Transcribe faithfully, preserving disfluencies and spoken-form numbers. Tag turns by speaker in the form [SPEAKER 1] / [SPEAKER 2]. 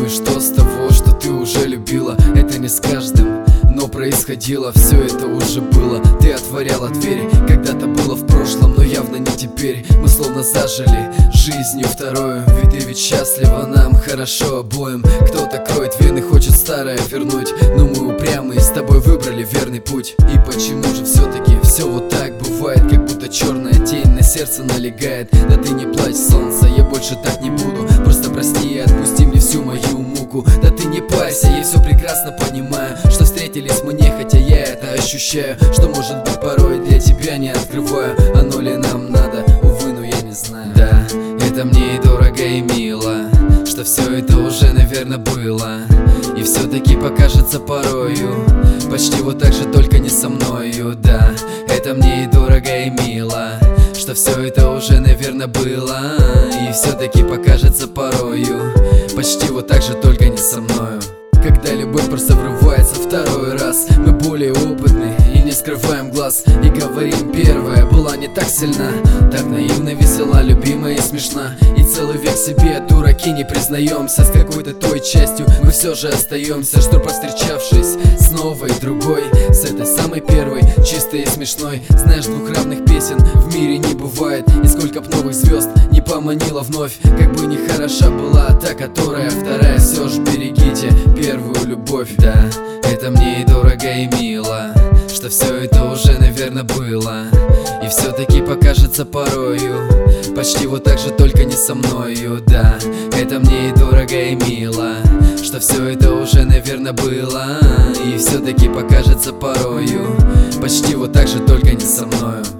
[SPEAKER 1] что с того, что ты уже любила? Это не с каждым, но происходило, все это уже было. Ты отворяла двери, когда-то было в прошлом, но явно не теперь. Мы словно зажили жизнью вторую, ведь ты ведь счастлива, нам хорошо обоим. Кто-то кроет вены, хочет старое вернуть, но мы упрямые, с тобой выбрали верный путь. И почему же все-таки все вот так бывает, как будто черная тень на сердце налегает? Да ты не плачь, солнце, я больше так не буду. Просто прости и отпусти мне всю мою муку. Да ты не парься, я все прекрасно понимаю, что встретились мы не, хотя я это ощущаю. Что может быть порой для тебя не открываю. Оно ли нам надо, увы, но я не знаю. Да, это мне и дорого, и мило, что все это уже, наверное, было. И все-таки покажется порою почти вот так же, только не со мною. Да, это мне и дорого, и мило, что все это уже, наверное, было. И все-таки покажется порою почти вот так же, только не со мною. Когда любовь просто врывается второй раз, мы более опытны и не скрываем глаз, и говорим: первая была не так сильна, так наивно, весела, любимая и смешна. И целый век себе дураки не признаемся, с какой-то той частью мы все же остаемся. Что повстречавшись с новой другой, с этой самой первой, чистой и смешной. Знаешь, двух равных песен в мире не бывает, и сколько б новых звезд не поманила вновь, как бы не хороша была та, которая вторая, все ж берегите первую любовь. Да, это мне и дорого, и мило, что все это уже, наверное, было. И все-таки покажется порою почти вот так же, только не со мною. Да, это мне и дорого, и мило, что все это уже, наверное, было. И все-таки покажется порою почти вот так же, только не со мною.